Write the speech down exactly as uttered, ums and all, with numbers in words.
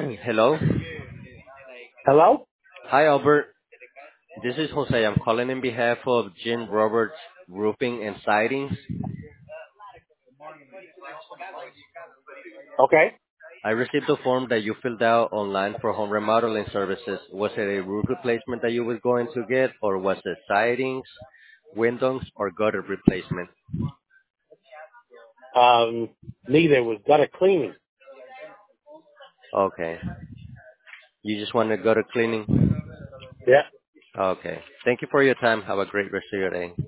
Hello. Hello? Hi, Albert. This is Jose. I'm calling in behalf of Jim Roberts Roofing and Sidings. Okay. I received a form that you filled out online for home remodeling services. Was it a roof replacement that you were going to get, or was it sidings, windows, or gutter replacement? Um, neither was gutter cleaning. Okay. You just want to gutter cleaning? Yeah. Okay. Thank you for your time. Have a great rest of your day.